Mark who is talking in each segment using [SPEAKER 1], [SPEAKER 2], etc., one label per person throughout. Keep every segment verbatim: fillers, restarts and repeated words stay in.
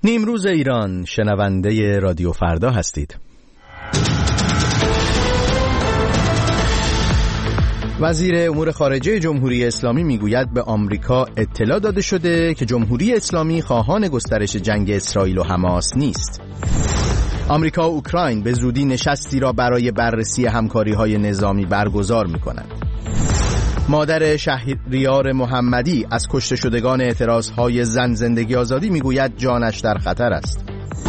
[SPEAKER 1] نیمروز ایران، شنونده رادیو فردا هستید. وزیر امور خارجه جمهوری اسلامی میگوید به آمریکا اطلاع داده شده که جمهوری اسلامی خواهان گسترش جنگ اسرائیل و حماس نیست. آمریکا و اوکراین به زودی نشستی را برای بررسی همکاری‌های نظامی برگزار می‌کنند. مادر شهریار محمدی از کشته شدگان اعتراضهای زن زندگی آزادی میگوید جانش در خطر است.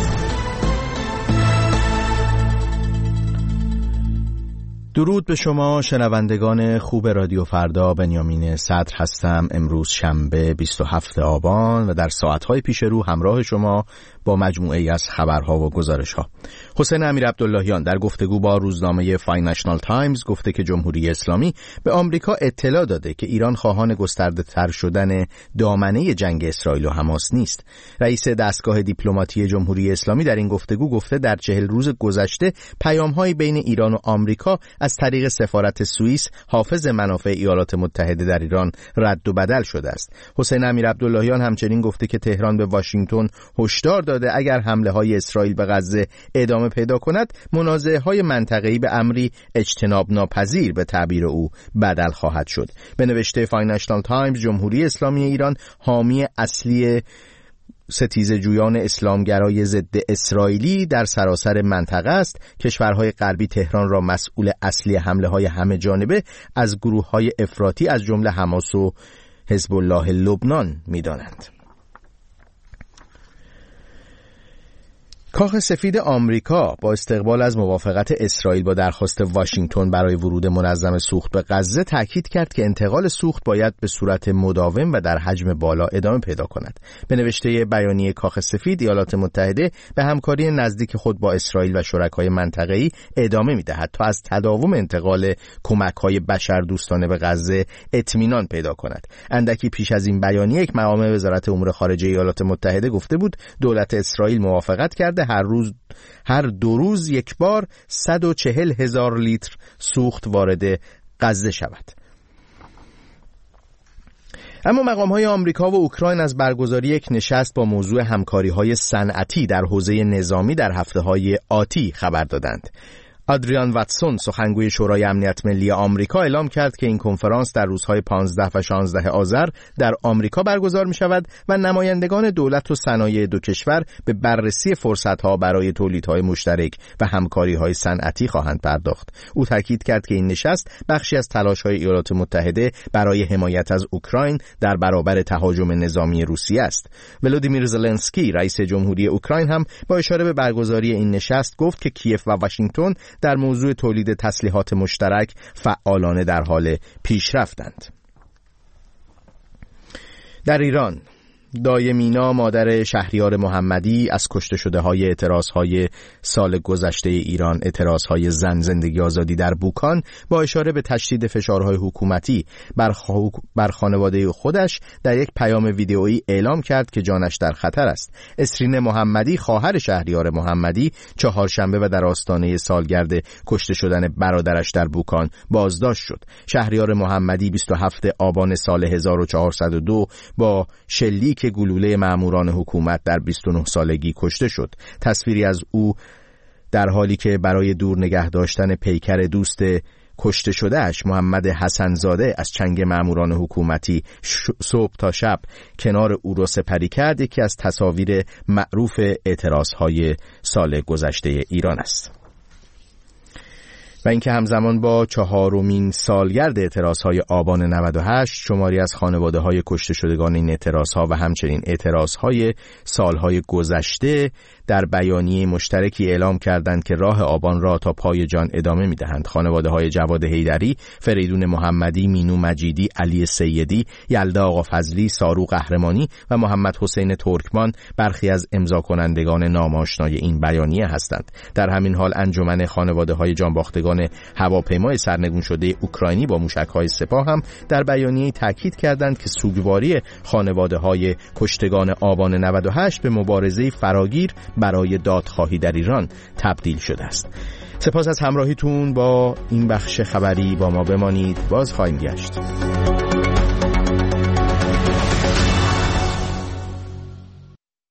[SPEAKER 1] درود به شما شنوندگان خوب رادیو فردا، بنیامین صدر هستم. امروز شنبه بیست و هفتم آبان و در ساعتهای پیش رو همراه شما با مجموعه ای از خبرها و گزارشها. حسین امیر عبداللهیان در گفتگو با روزنامه فاینانشال تایمز گفته که جمهوری اسلامی به آمریکا اطلاع داده که ایران خواهان گسترده تر شدن دامنه جنگ اسرائیل و حماس نیست. رئیس دستگاه دیپلماتی جمهوری اسلامی در این گفتگو گفته در چهل روز گذشته پیام‌های بین ایران و آمریکا از طریق سفارت سوئیس حافظ منافع ایالات متحده در ایران رد و بدل شده است. حسین امیر عبداللهیان همچنین گفته که تهران به واشنگتن هشدار داده اگر حمله‌های اسرائیل به غزه ادامه پیدا کند، منازعه‌های منطقه‌ای به امری اجتناب ناپذیر به تعبیر او بدل خواهد شد. به نوشته فاینانشال تایمز، جمهوری اسلامی ایران حامی اصلی ستیزه جویان اسلامگرای ضد اسرائیلی در سراسر منطقه است. کشورهای غربی تهران را مسئول اصلی حمله‌های همه جانبه از گروه‌های افراطی از جمله حماس و حزب الله لبنان می‌دانند. کاخ سفید آمریکا با استقبال از موافقت اسرائیل با درخواست واشنگتن برای ورود منظم سوخت به غزه تاکید کرد که انتقال سوخت باید به صورت مداوم و در حجم بالا ادامه پیدا کند. به نوشته بیانیه کاخ سفید، ایالات متحده به همکاری نزدیک خود با اسرائیل و شرکای منطقه‌ای ادامه می‌دهد تا از تداوم انتقال کمک‌های بشردوستانه به غزه اطمینان پیدا کند. اندکی پیش از این بیانیه یک مقام وزارت امور خارجه ایالات متحده گفته بود دولت اسرائیل موافقت کرده هر روز هر دو روز یک بار صد و چهل هزار لیتر سوخت وارد غزه شود. اما مقام‌های آمریکا و اوکراین از برگزاری یک نشست با موضوع همکاری‌های صنعتی در حوزه نظامی در هفته‌های آتی خبر دادند. آدریان واتسون، سخنگوی شورای امنیت ملی آمریکا، اعلام کرد که این کنفرانس در روزهای پانزده و شانزده آذر در آمریکا برگزار می شود و نمایندگان دولت و صنایع دو کشور به بررسی فرصت‌ها برای تولیدهای مشترک و همکاری‌های صنعتی خواهند پرداخت. او تاکید کرد که این نشست بخشی از تلاش‌های ایالات متحده برای حمایت از اوکراین در برابر تهاجم نظامی روسیه است. ولودیمیر زلنسکی، رئیس جمهوری اوکراین، هم با اشاره به برگزاری این نشست گفت که کیف و واشنگتن در موضوع تولید تسلیحات مشترک فعالانه در حال پیشرفتند. در ایران، دایمینا، مادر شهریار محمدی، از کشته شده های اعتراض های سال گذشته ایران، اعتراض های زن زندگی آزادی در بوکان، با اشاره به تشدید فشارهای حکومتی بر, خ... بر خانواده خودش در یک پیام ویدئویی اعلام کرد که جانش در خطر است. اسرین محمدی، خواهر شهریار محمدی، چهارشنبه و در آستانه سالگرد کشته شدن برادرش در بوکان بازداشت شد. شهریار محمدی بیست و هفتم آبان سال هزار و چهارصد و دو با شلیک که گلوله ماموران حکومت در بیست و نه سالگی کشته شد. تصویری از او در حالی که برای دور نگه داشتن پیکر دوست کشته شدهش محمد حسنزاده از چنگ ماموران حکومتی صبح تا شب کنار او را سپری کرد، یکی از تصاویر معروف اعتراضهای سال گذشته ایران است. و اینکه همزمان با چهارمین سالگرد اعتراضهای آبان نود و هشت، شماری از خانواده‌های کشته شدگان این اعتراضها و همچنین اعتراضهای سالهای گذشته در بیانیه مشترکی اعلام کردند که راه آبان را تا پای جان ادامه می‌دهند. خانواده‌های جواد حیدری، فریدون محمدی، مینو مجیدی، علی سیدی، یلدا آقافضلی، سارو قهرمانی و محمد حسین ترکمان برخی از امضا کنندگان نامآشنای این بیانیه هستند. در همین حال انجمن خانواده‌های جانباختگان هواپیمای سرنگون شده اوکراینی با موشک‌های سپاه هم در بیانیه تاکید کردند که سوگواری خانواده‌های کشتگان آبان نود و هشت به مبارزه فراگیر برای دادخواهی در ایران تبدیل شده است. سپاس از همراهیتون با این بخش خبری. با ما بمانید، باز خواهیم گشت.